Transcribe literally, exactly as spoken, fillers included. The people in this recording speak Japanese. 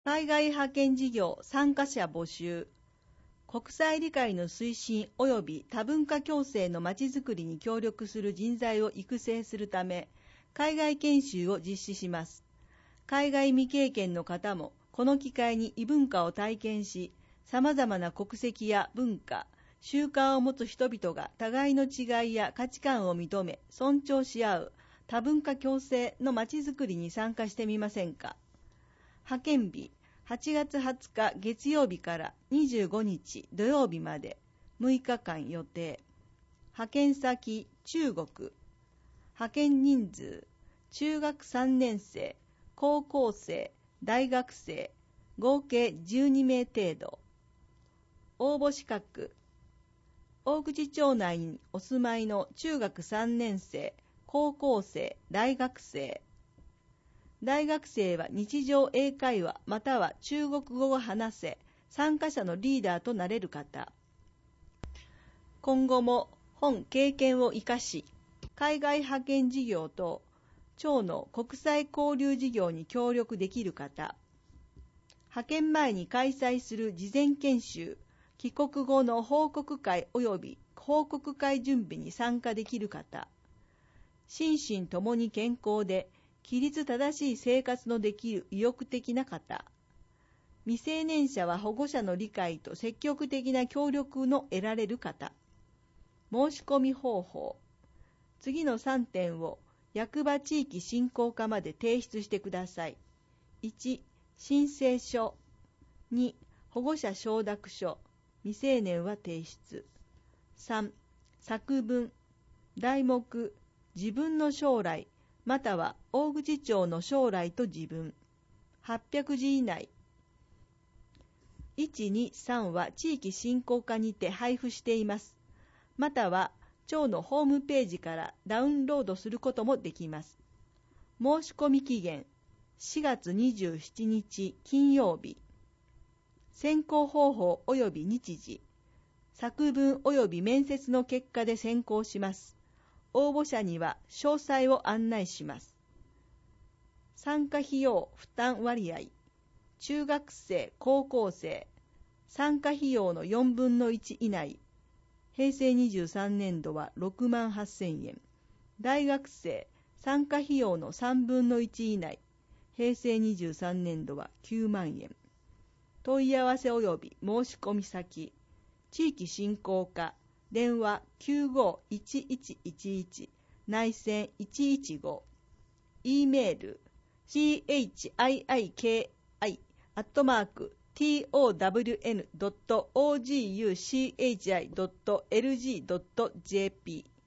海外派遣事業参加者募集。国際理解の推進及び多文化共生のまちづくりに協力する人材を育成するため、海外研修を実施します。海外未経験の方も、この機会に異文化を体験し、様々な国籍や文化、習慣を持つ人々が互いの違いや価値観を認め、尊重し合う多文化共生のまちづくりに参加してみませんか。派遣日、はちがつはつか月曜日からにじゅうごにち土曜日までむいかかん予定。派遣先、中国。派遣人数、中学さんねんせい、高校生、大学生、合計じゅうにめい程度。応募資格、大口町内にお住まいの中学さんねんせい、高校生、大学生。大学生は日常英会話または中国語を話せ、参加者のリーダーとなれる方。今後も本経験を生かし、海外派遣事業と町の国際交流事業に協力できる方。派遣前に開催する事前研修、帰国後の報告会及び報告会準備に参加できる方。心身ともに健康で、規律正しい生活のできる意欲的な方。未成年者は保護者の理解と積極的な協力の得られる方。申し込み方法。次のさんてんを役場地域振興課まで提出してください。いち、申請書。に、保護者承諾書。未成年は提出。さん、作文。題目、自分の将来。または大口町の将来と自分。はっぴゃくじ以内。いち、に、さんは地域振興課にて配布しています。または町のホームページからダウンロードすることもできます。申し込み期限しがつにじゅうしちにち金曜日。選考方法及び日時。作文及び面接の結果で選考します。応募者には詳細を案内します。参加費用負担割合。中学生、高校生。参加費用のよんぶんのいち以内。へいせいにじゅうさんねんどはろくまんはっせんえん。大学生、参加費用のさんぶんのいち以内。へいせいにじゅうさんねんどはきゅうまんえん。問い合わせ及び申し込み先。地域振興課。電話 きゅうごーいちいちいちいち 内線いちいちご。E メール チーアイキアイ アットマーク トウン ドット オージーユーシーエイチアイ ドット エルジー ドット ジェーピー